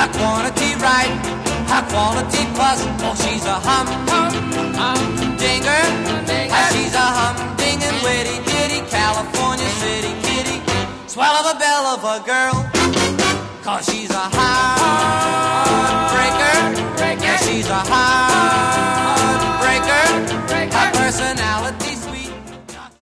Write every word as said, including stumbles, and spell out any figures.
high quantity right, high quality plus. Oh, she's a hum, hum, humdinger. Ah, she's a humdinging, witty, ditty, California city kitty. Swell of a bell of a girl, 'cause she's a high